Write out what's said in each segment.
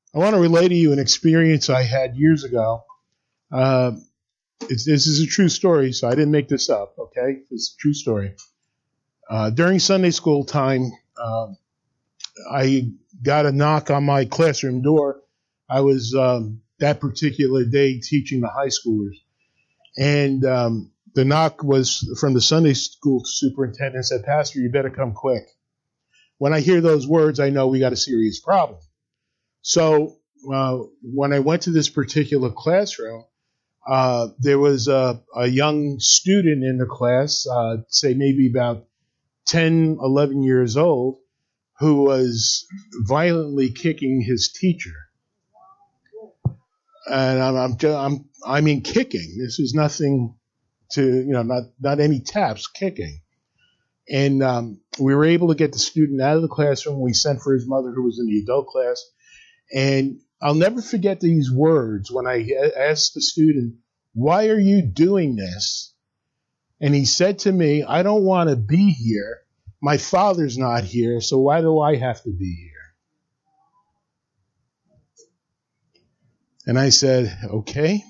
I want to relay to you an experience I had years ago. This is a true story, so I didn't make this up, okay? It's a true story. During Sunday school time, I got a knock on my classroom door. I was that particular day teaching the high schoolers. And the knock was from the Sunday school superintendent, said, "Pastor, you better come quick." When I hear those words, I know we got a serious problem. So when I went to this particular classroom, there was a young student in the class, say maybe about 10, 11 years old, who was violently kicking his teacher. And I mean kicking. This is nothing to, not any taps, kicking. And we were able to get the student out of the classroom. We sent for his mother, who was in the adult class. And I'll never forget these words when I asked the student, "Why are you doing this?" And he said to me, "I don't want to be here. My father's not here, so why do I have to be here?" And I said, "Okay."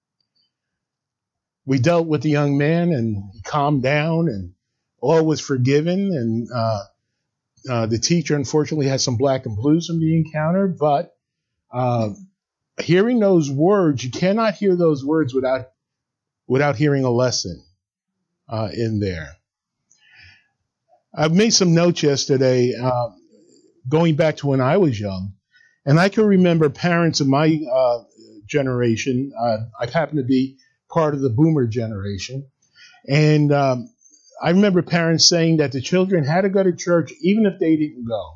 We dealt with the young man, and he calmed down, and all was forgiven. And the teacher, unfortunately, had some black and blues from the encounter. But hearing those words, you cannot hear those words without hearing a lesson in there. I've made some notes yesterday, going back to when I was young. And I can remember parents of my generation. I happen to be part of the boomer generation. And I remember parents saying that the children had to go to church even if they didn't go.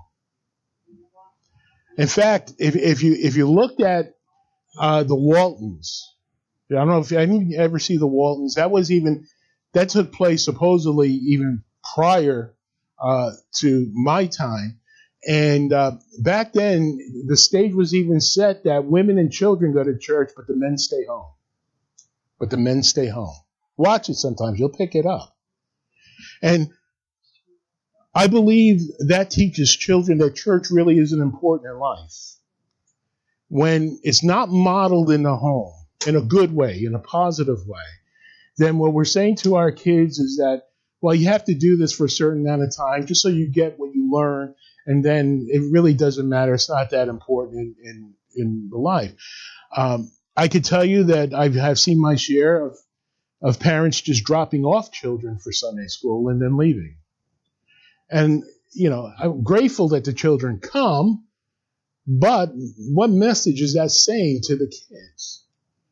In fact, if you looked at the Waltons, I don't know if I didn't ever see the Waltons. That took place supposedly even prior to my time. And back then, the stage was even set that women and children go to church, but the men stay home. Watch it sometimes. You'll pick it up. And I believe that teaches children that church really isn't important in life. When it's not modeled in the home, in a good way, in a positive way, then what we're saying to our kids is that, well, you have to do this for a certain amount of time just so you get what you learn, and then it really doesn't matter. It's not that important in the life. I could tell you that I have seen my share of parents just dropping off children for Sunday school and then leaving. And, I'm grateful that the children come, but what message is that saying to the kids?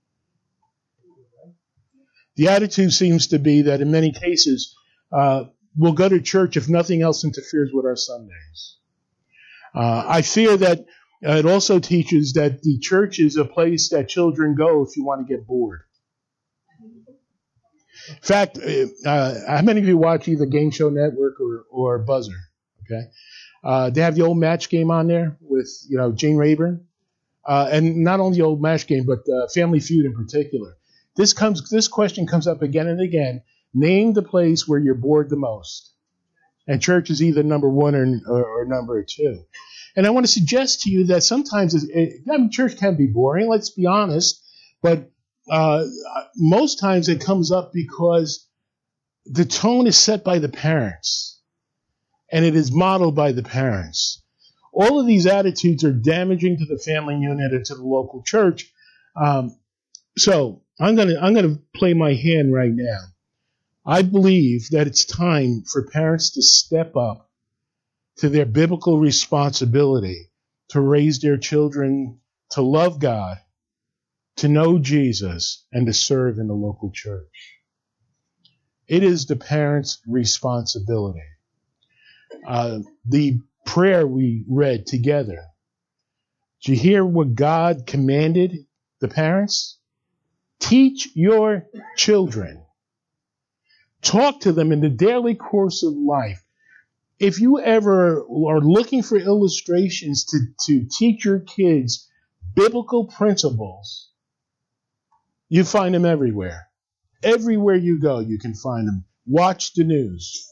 The attitude seems to be that in many cases, we'll go to church if nothing else interferes with our Sundays. I fear that it also teaches that the church is a place that children go if you want to get bored. In fact, how many of you watch either Game Show Network or Buzzer? Okay, they have the old Match Game on there with Gene Rayburn, and not only the old Match Game, but Family Feud in particular. This question comes up again and again. Name the place where you're bored the most, and church is either number one or number two. And I want to suggest to you that sometimes church can be boring. Let's be honest, but most times it comes up because the tone is set by the parents, and it is modeled by the parents. All of these attitudes are damaging to the family unit and to the local church. So I'm gonna play my hand right now. I believe that it's time for parents to step up to their biblical responsibility to raise their children to love God, to know Jesus, and to serve in the local church. It is the parents' responsibility. The prayer we read together, did you hear what God commanded the parents? Teach your children. Talk to them in the daily course of life. If you ever are looking for illustrations to teach your kids biblical principles, you find them everywhere. Everywhere you go, you can find them. Watch the news.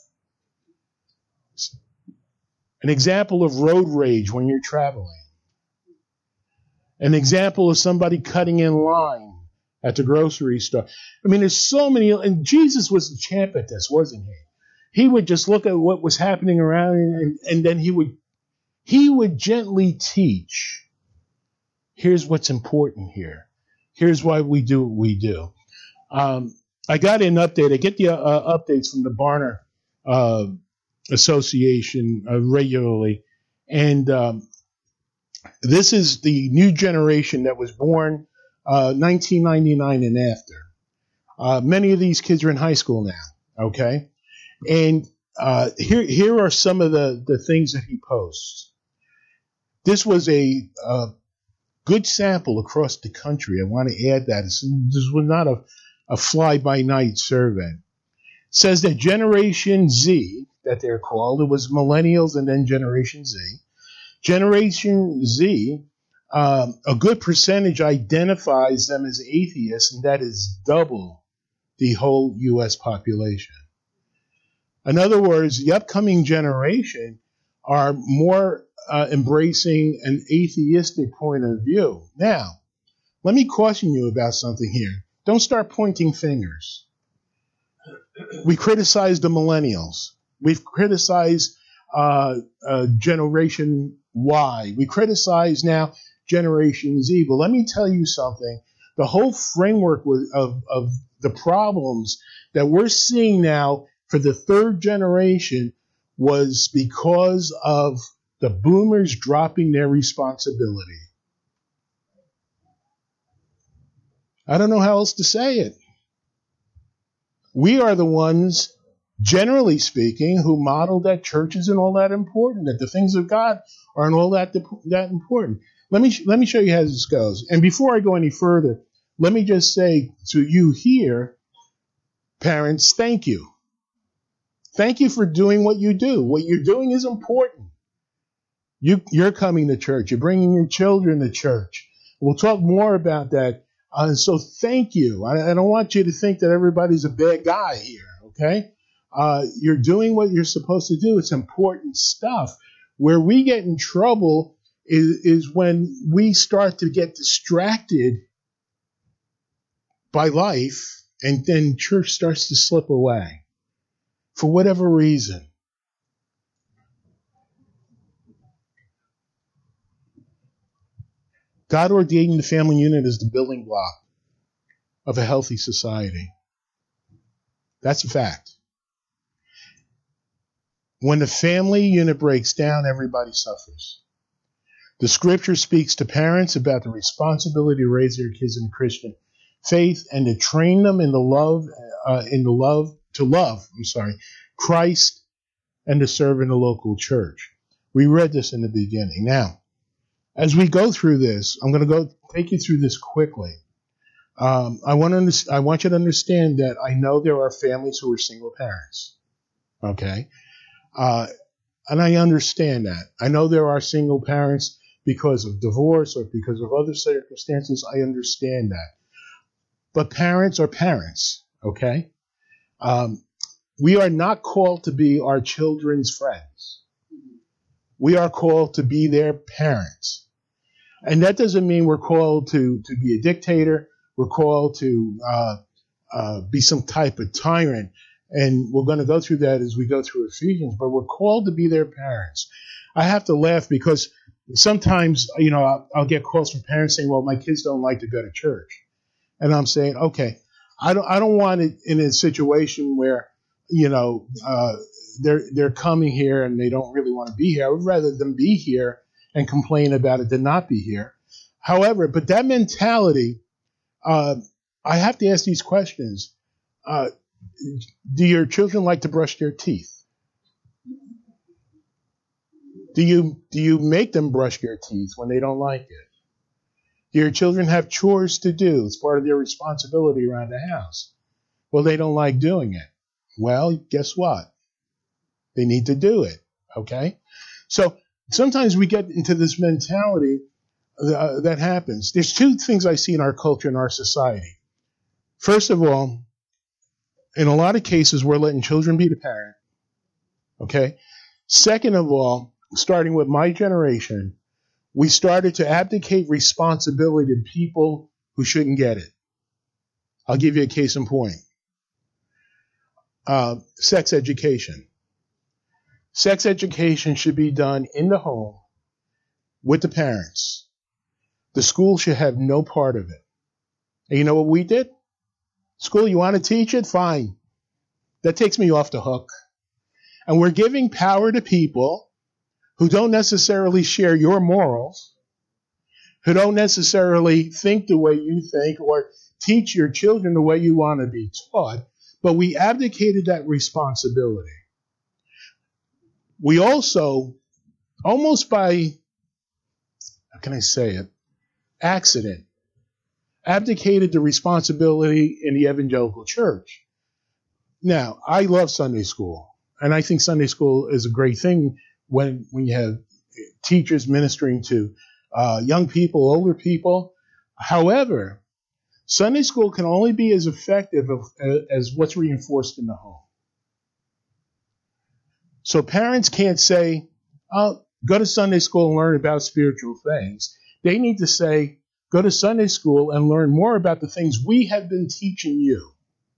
An example of road rage when you're traveling. An example of somebody cutting in line at the grocery store. I mean, there's so many, and Jesus was the champ at this, wasn't he? He would just look at what was happening around and then he would gently teach. Here's what's important here. Here's why we do what we do. I got an update. I get the updates from the Barna Association regularly. And this is the new generation that was born 1999 and after. Many of these kids are in high school now, okay? And here are some of the things that he posts. This was a good sample across the country. I want to add that. This was not a fly-by-night survey. It says that Generation Z, that they're called, it was millennials and then Generation Z. Generation Z, a good percentage identifies them as atheists, and that is double the whole U.S. population. In other words, the upcoming generation are more embracing an atheistic point of view. Now, let me caution you about something here. Don't start pointing fingers. We criticize the millennials. We've criticized Generation Y. We criticize now Generation Z. But let me tell you something. The whole framework of the problems that we're seeing now for the third generation was because of the boomers dropping their responsibility. I don't know how else to say it. We are the ones, generally speaking, who model that church isn't all that important, that the things of God aren't all that important. Let me show you how this goes. And before I go any further, let me just say to you here, parents, thank you. Thank you for doing what you do. What you're doing is important. You're coming to church. You're bringing your children to church. We'll talk more about that. So thank you. I don't want you to think that everybody's a bad guy here, okay? You're doing what you're supposed to do. It's important stuff. Where we get in trouble is when we start to get distracted by life and then church starts to slip away for whatever reason. God ordained the family unit as the building block of a healthy society. That's a fact. When the family unit breaks down, everybody suffers. The scripture speaks to parents about the responsibility to raise their kids in Christian faith and to train them in to love Christ and to serve in the local church. We read this in the beginning. Now, as we go through this, I'm going to take you through this quickly. I want you to understand that I know there are families who are single parents. Okay? And I understand that. I know there are single parents because of divorce or because of other circumstances. I understand that. But parents are parents. Okay? We are not called to be our children's friends. We are called to be their parents. And that doesn't mean we're called to be a dictator. We're called to be some type of tyrant. And we're going to go through that as we go through Ephesians. But we're called to be their parents. I have to laugh because sometimes, I'll get calls from parents saying, well, my kids don't like to go to church. And I'm saying, okay, I don't want it in a situation where, they're coming here and they don't really want to be here. I would rather them be here and complain about it than not be here. However, but that mentality, I have to ask these questions. Do your children like to brush their teeth? Do you make them brush their teeth when they don't like it? Do your children have chores to do? It's part of their responsibility around the house. Well, they don't like doing it. Well, guess what? They need to do it. Okay? So sometimes we get into this mentality that happens. There's two things I see in our culture and our society. First of all, in a lot of cases, we're letting children be the parent. Okay? Second of all, starting with my generation, we started to abdicate responsibility to people who shouldn't get it. I'll give you a case in point. Sex education. Sex education should be done in the home with the parents. The school should have no part of it. And you know what we did? School, you want to teach it? Fine. That takes me off the hook. And we're giving power to people who don't necessarily share your morals, who don't necessarily think the way you think or teach your children the way you want to be taught, but we abdicated that responsibility. We also, almost by, how can I say it, accident, abdicated the responsibility in the evangelical church. Now, I love Sunday school, and I think Sunday school is a great thing when you have teachers ministering to young people, older people. However, Sunday school can only be as effective as what's reinforced in the home. So parents can't say, oh, go to Sunday school and learn about spiritual things. They need to say, go to Sunday school and learn more about the things we have been teaching you.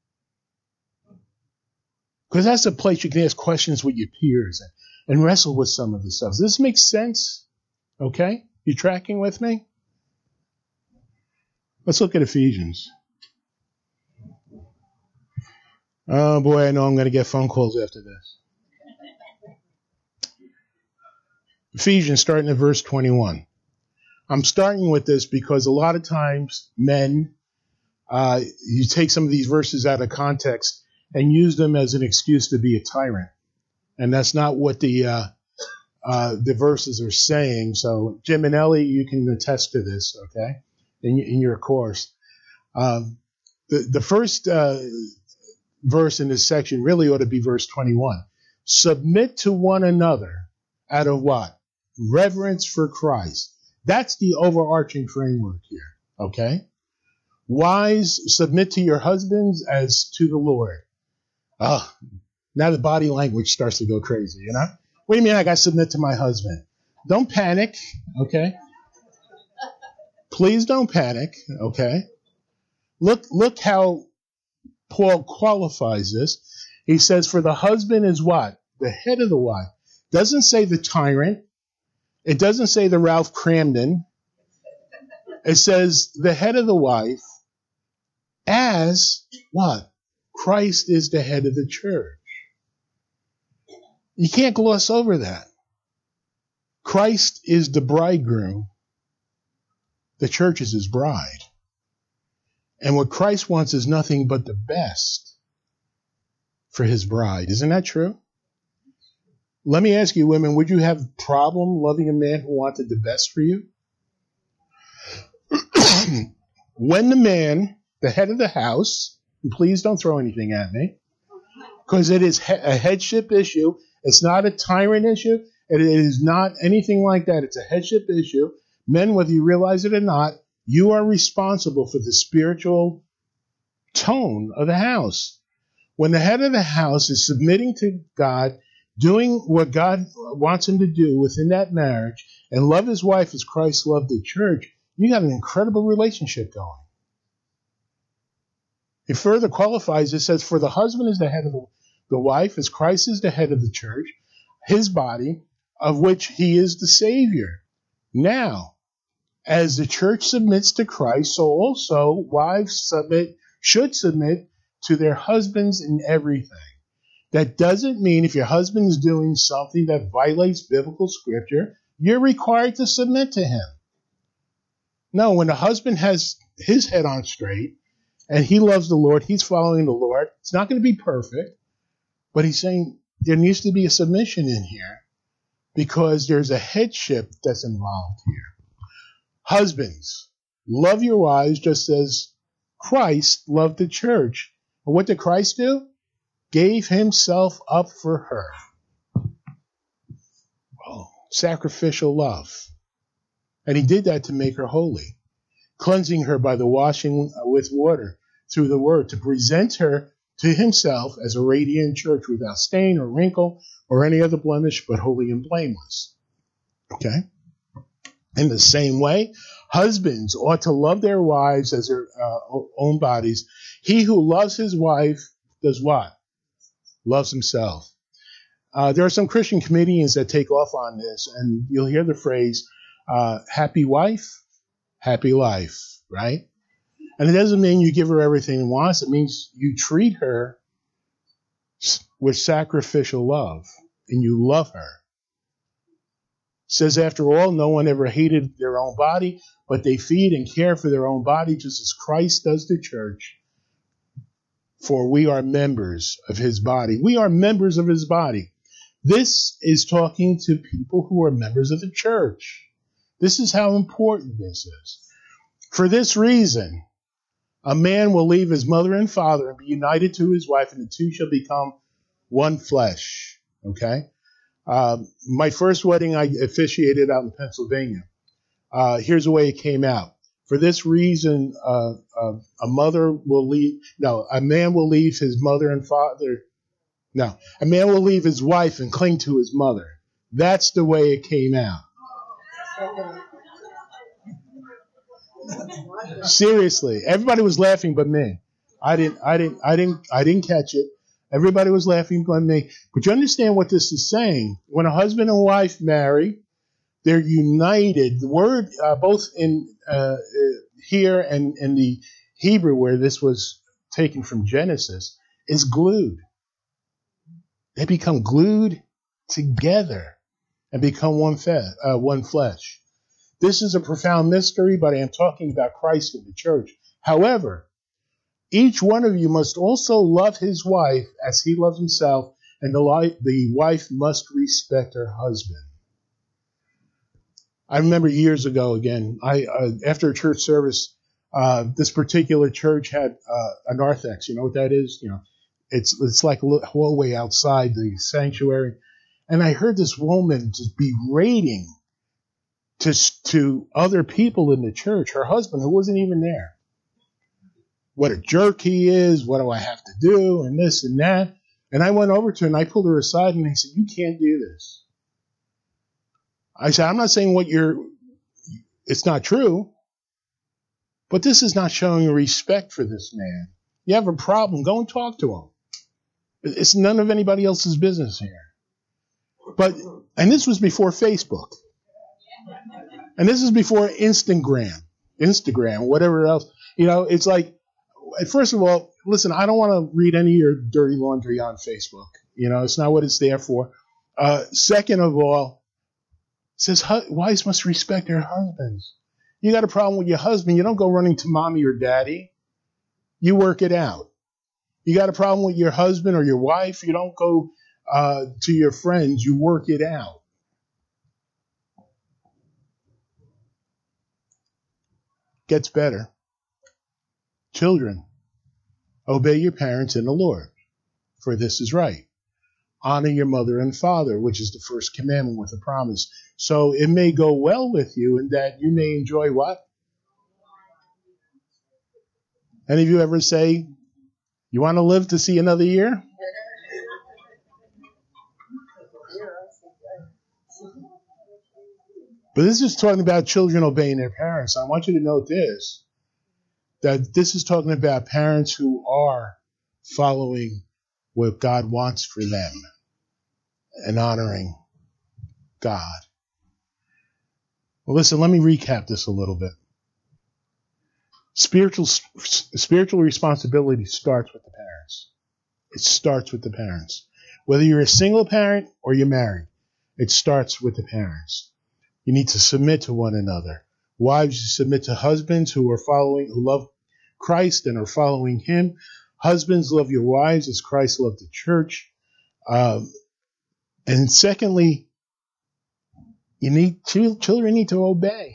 Because that's a place you can ask questions with your peers and wrestle with some of the stuff. Does this make sense? Okay? You tracking with me? Let's look at Ephesians. Oh boy, I know I'm going to get phone calls after this. Ephesians, starting at verse 21. I'm starting with this because a lot of times men, you take some of these verses out of context and use them as an excuse to be a tyrant. And that's not what the verses are saying. So Jim and Ellie, you can attest to this, okay, in your course. The first verse in this section really ought to be verse 21. Submit to one another out of what? Reverence for Christ. That's the overarching framework here, okay? Wives, submit to your husbands as to the Lord. Oh, now the body language starts to go crazy, you know? What do you mean I got to submit to my husband? Don't panic, okay? Please don't panic, okay? Look how Paul qualifies this. He says, for the husband is what? The head of the wife. Doesn't say the tyrant. It doesn't say the Ralph Cramden. It says the head of the wife as what? Christ is the head of the church. You can't gloss over that. Christ is the bridegroom. The church is his bride. And what Christ wants is nothing but the best for his bride. Isn't that true? Let me ask you, women, would you have a problem loving a man who wanted the best for you? When the man, the head of the house, and please don't throw anything at me, because it is a headship issue. It's not a tyrant issue. It is not anything like that. It's a headship issue. Men, whether you realize it or not, you are responsible for the spiritual tone of the house. When the head of the house is submitting to God, doing what God wants him to do within that marriage, and love his wife as Christ loved the church, you got an incredible relationship going. It further qualifies, it says, for the husband is the head of the wife, as Christ is the head of the church, his body, of which he is the Savior. Now, as the church submits to Christ, so also wives should submit to their husbands in everything. That doesn't mean if your husband's doing something that violates biblical scripture, you're required to submit to him. No, when the husband has his head on straight and he loves the Lord, he's following the Lord, it's not going to be perfect, but he's saying there needs to be a submission in here because there's a headship that's involved here. Husbands, love your wives just as Christ loved the church. And what did Christ do? Gave himself up for her. Oh, sacrificial love. And he did that to make her holy, cleansing her by the washing with water through the word, to present her to himself as a radiant church without stain or wrinkle or any other blemish, but holy and blameless. Okay? In the same way, husbands ought to love their wives as their own bodies. He who loves his wife does what? Loves himself. There are some Christian comedians that take off on this, and you'll hear the phrase, happy wife, happy life, right? And it doesn't mean you give her everything she wants. It means you treat her with sacrificial love, and you love her. It says, after all, no one ever hated their own body, but they feed and care for their own body just as Christ does the church. For we are members of his body. We are members of his body. This is talking to people who are members of the church. This is how important this is. For this reason, a man will leave his mother and father and be united to his wife, and the two shall become one flesh. Okay? My first wedding I officiated out in Pennsylvania. Here's the way it came out. For this reason, a man will leave his mother and father. No, a man will leave his wife and cling to his mother. That's the way it came out. Seriously, everybody was laughing but me. I didn't catch it. Everybody was laughing but me. But you understand what this is saying? When a husband and wife marry, they're united. The word, both in here and in the Hebrew, where this was taken from Genesis, is glued. They become glued together and become one flesh. This is a profound mystery, but I am talking about Christ and the church. However, each one of you must also love his wife as he loves himself, and the wife must respect her husband. I remember years ago, again, after a church service, this particular church had a narthex. You know what that is? You know, it's like a hallway outside the sanctuary. And I heard this woman just berating to other people in the church, her husband, who wasn't even there. What a jerk he is, what do I have to do, and this and that. And I went over to her and I pulled her aside and I said, you can't do this. I said, I'm not saying it's not true, but this is not showing respect for this man. You have a problem, go and talk to him. It's none of anybody else's business here. And this was before Facebook. And this is before Instagram, whatever else. You know, it's like, first of all, listen, I don't want to read any of your dirty laundry on Facebook. You know, it's not what it's there for. Second of all, it says wives must respect their husbands. You got a problem with your husband, you don't go running to mommy or daddy. You work it out. You got a problem with your husband or your wife, you don't go to your friends, you work it out. Gets better. Children, obey your parents in the Lord, for this is right. Honor your mother and father, which is the first commandment with a promise. So it may go well with you and that you may enjoy what? Any of you ever say, you want to live to see another year? But this is talking about children obeying their parents. I want you to note this, that this is talking about parents who are following what God wants for them and honoring God. Well, listen, let me recap this a little bit. Spiritual responsibility starts with the parents. It starts with the parents. Whether you're a single parent or you're married, it starts with the parents. You need to submit to one another. Wives, you submit to husbands who love Christ and are following him. Husbands, love your wives as Christ loved the church. And secondly, children need to obey.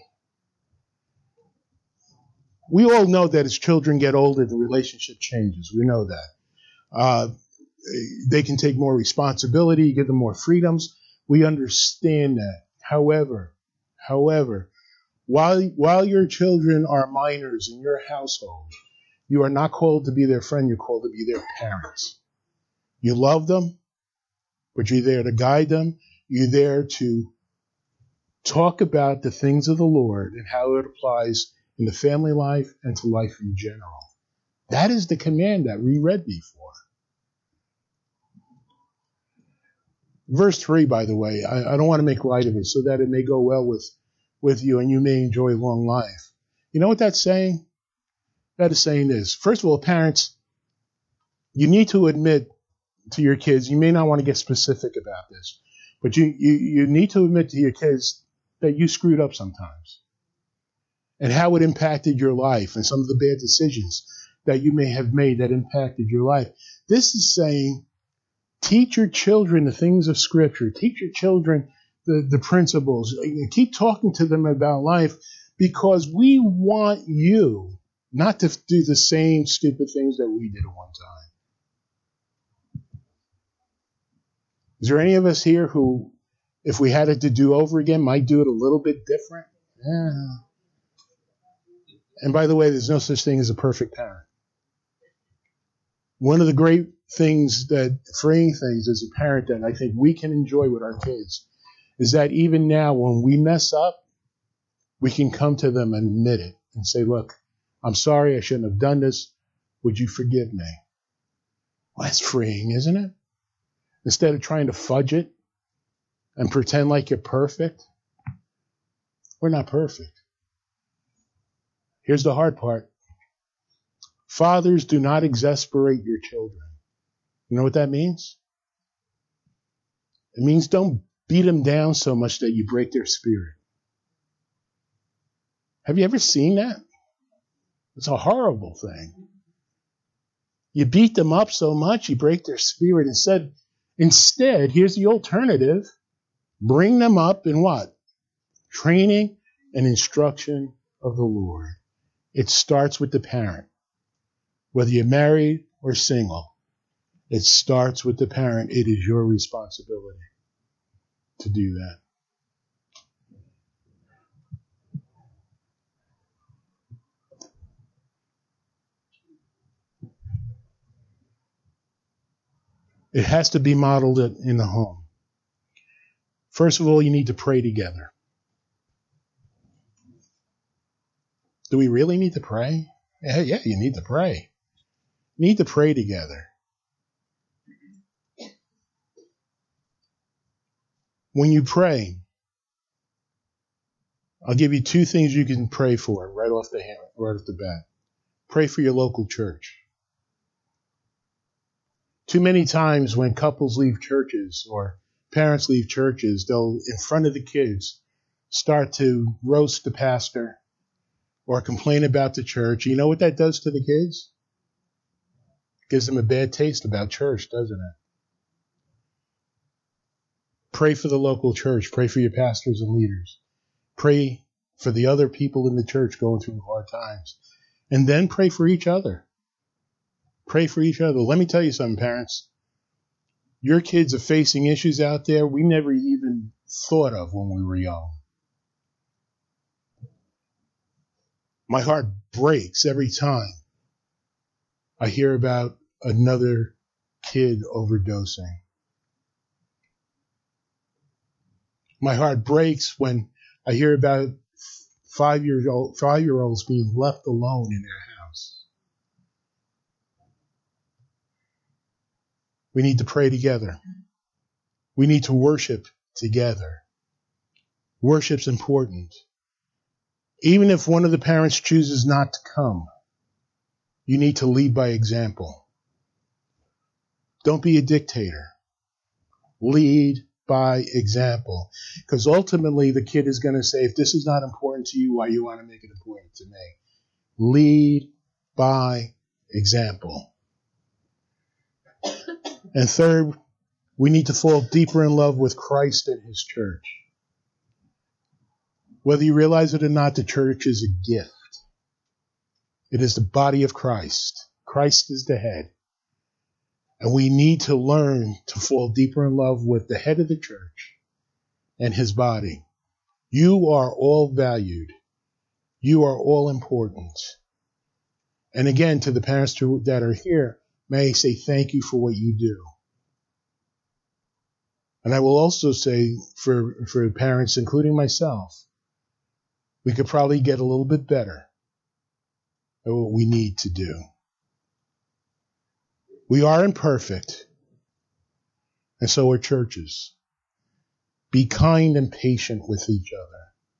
We all know that as children get older, the relationship changes. We know that. They can take more responsibility, give them more freedoms. We understand that. However, while your children are minors in your household, you are not called to be their friend, you're called to be their parents. You love them, but you're there to guide them. You're there to Talk about the things of the Lord and how it applies in the family life and to life in general. That is the command that we read before. Verse 3, by the way, I don't want to make light of it so that it may go well with you and you may enjoy long life. You know what that's saying? That is saying this. First of all, parents, you need to admit to your kids, you may not want to get specific about this, but you need to admit to your kids that you screwed up sometimes and how it impacted your life and some of the bad decisions that you may have made that impacted your life. This is saying, teach your children the things of Scripture. Teach your children the principles. Keep talking to them about life because we want you not to do the same stupid things that we did at one time. Is there any of us here who, if we had it to do over again, might do it a little bit different? Yeah. And by the way, there's no such thing as a perfect parent. One of the great things freeing things as a parent that I think we can enjoy with our kids is that even now when we mess up, we can come to them and admit it and say, look, I'm sorry, I shouldn't have done this. Would you forgive me? Well, that's freeing, isn't it? Instead of trying to fudge it and pretend like you're perfect, we're not perfect. Here's the hard part. Fathers, do not exasperate your children. You know what that means? It means don't beat them down so much that you break their spirit. Have you ever seen that? It's a horrible thing. You beat them up so much, you break their spirit. Instead, here's the alternative. Bring them up in what? Training and instruction of the Lord. It starts with the parent. Whether you're married or single, it starts with the parent. It is your responsibility to do that. It has to be modeled in the home. First of all, you need to pray together. Do we really need to pray? Yeah, you need to pray. You need to pray together. When you pray, I'll give you two things you can pray for right off the bat. Pray for your local church. Too many times when couples leave churches or parents leave churches, they'll, in front of the kids, start to roast the pastor or complain about the church. You know what that does to the kids? It gives them a bad taste about church, doesn't it? Pray for the local church. Pray for your pastors and leaders. Pray for the other people in the church going through hard times. And then pray for each other. Pray for each other. Let me tell you something, parents. Your kids are facing issues out there we never even thought of when we were young. My heart breaks every time I hear about another kid overdosing. My heart breaks when I hear about 5-year-olds being left alone in their house. We need to pray together. We need to worship together. Worship's important. Even if one of the parents chooses not to come, you need to lead by example. Don't be a dictator. Lead by example. Because ultimately the kid is going to say, if this is not important to you, why you want to make it important to me? Lead by example. And third, we need to fall deeper in love with Christ and His church. Whether you realize it or not, the church is a gift. It is the body of Christ. Christ is the head. And we need to learn to fall deeper in love with the head of the church and His body. You are all valued. You are all important. And again, to the parents that are here, may I say thank you for what you do. And I will also say for parents, including myself, we could probably get a little bit better at what we need to do. We are imperfect, and so are churches. Be kind and patient with each other.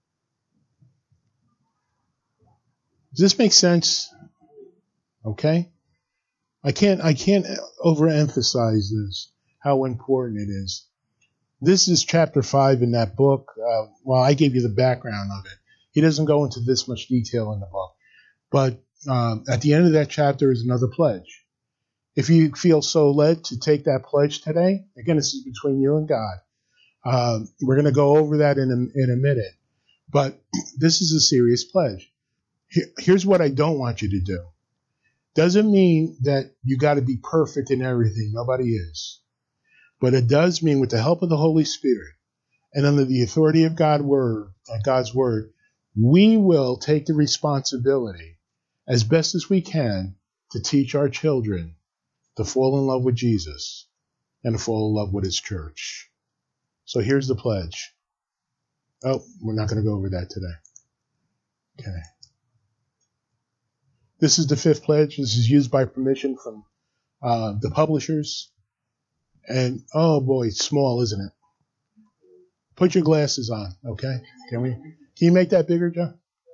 Does this make sense? Okay? I can't overemphasize this, how important it is. This is chapter 5 in that book. Well, I gave you the background of it. He doesn't go into this much detail in the book. But at the end of that chapter is another pledge. If you feel so led to take that pledge today, again, this is between you and God. We're going to go over that in a minute. But this is a serious pledge. Here's what I don't want you to do. Doesn't mean that you got to be perfect in everything. Nobody is. But it does mean with the help of the Holy Spirit and under the authority of God's word, we will take the responsibility as best as we can to teach our children to fall in love with Jesus and to fall in love with his church. So here's the pledge. Oh, we're not going to go over that today. Okay. This is the 5th pledge. This is used by permission from the publishers. And, oh boy, it's small, isn't it? Put your glasses on, okay? Can you make that bigger, Joe?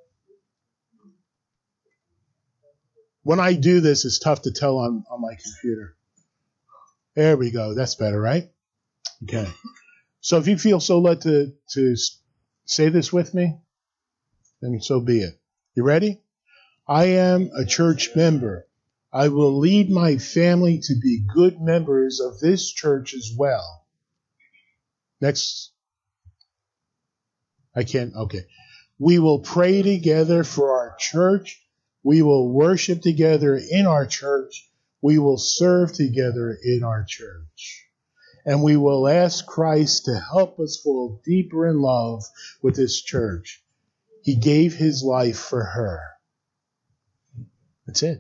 When I do this, it's tough to tell on my computer. There we go. That's better, right? Okay. So if you feel so led to say this with me, then so be it. You ready? I am a church member. I will lead my family to be good members of this church as well. Next. I can't. Okay. We will pray together for our church. We will worship together in our church. We will serve together in our church. And we will ask Christ to help us fall deeper in love with this church. He gave his life for her. That's it.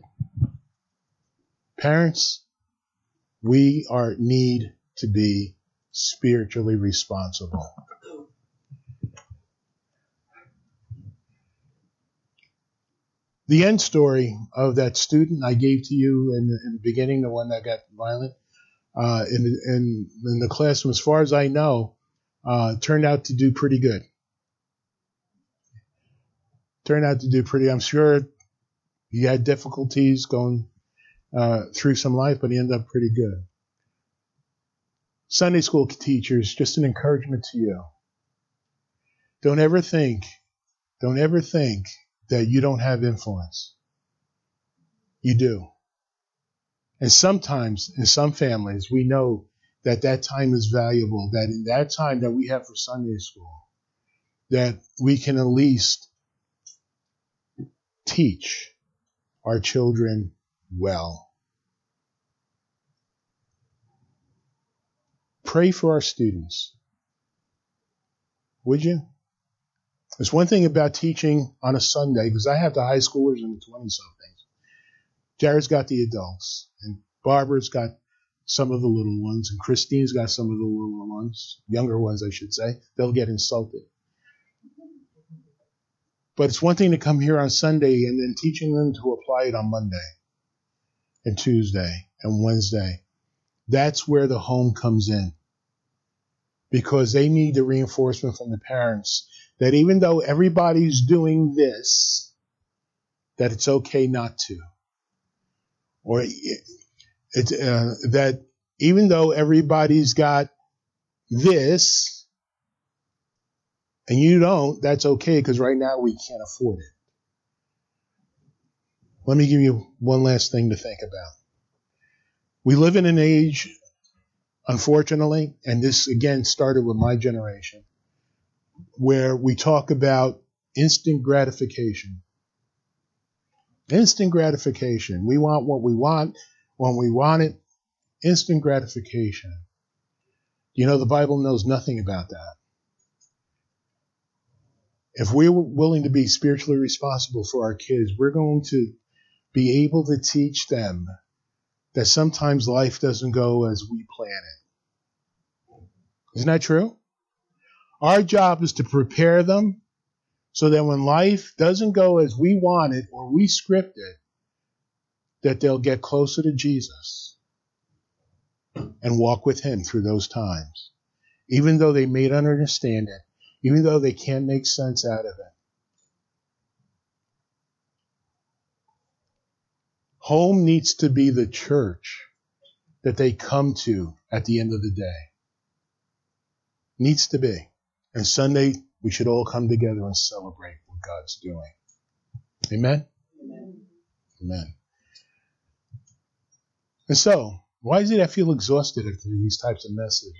Parents, we need to be spiritually responsible. The end story of that student I gave to you in the beginning, the one that got violent, in the classroom, as far as I know, turned out to do pretty good. I'm sure he had difficulties going through some life, but he ended up pretty good. Sunday school teachers, just an encouragement to you. Don't ever think that you don't have influence. You do. And sometimes, in some families, we know that time is valuable, that in that time that we have for Sunday school, that we can at least teach our children well. Pray for our students. Would you? There's one thing about teaching on a Sunday, because I have the high schoolers and the 20-somethings. Jared's got the adults, and Barbara's got some of the little ones, and Christine's got some of the little ones, younger ones, I should say. They'll get insulted. But it's one thing to come here on Sunday and then teaching them to apply it on Monday and Tuesday and Wednesday. That's where the home comes in. Because they need the reinforcement from the parents that even though everybody's doing this, that it's okay not to. Or that even though everybody's got this and you don't, that's okay because right now we can't afford it. Let me give you one last thing to think about. We live in an age, unfortunately, and this again started with my generation, where we talk about instant gratification. Instant gratification. We want what we want when we want it. Instant gratification. You know, the Bible knows nothing about that. If we're willing to be spiritually responsible for our kids, we're going to be able to teach them that sometimes life doesn't go as we plan it. Isn't that true? Our job is to prepare them so that when life doesn't go as we want it or we script it, that they'll get closer to Jesus and walk with him through those times. Even though they may not understand it, even though they can't make sense out of it. Home needs to be the church that they come to at the end of the day. Needs to be. And Sunday, we should all come together and celebrate what God's doing. Amen? Amen. Amen. And so, why is it I feel exhausted after these types of messages?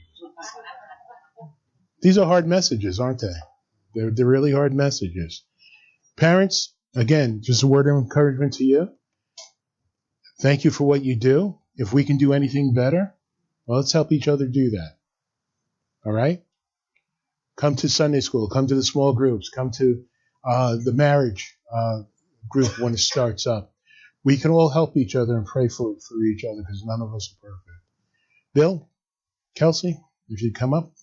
These are hard messages, aren't they? They're really hard messages. Parents, again, just a word of encouragement to you. Thank you for what you do. If we can do anything better, well, let's help each other do that. All right? Come to Sunday school. Come to the small groups. Come to the marriage group when it starts up. We can all help each other and pray for each other because none of us are perfect. Bill, Kelsey, if you'd come up.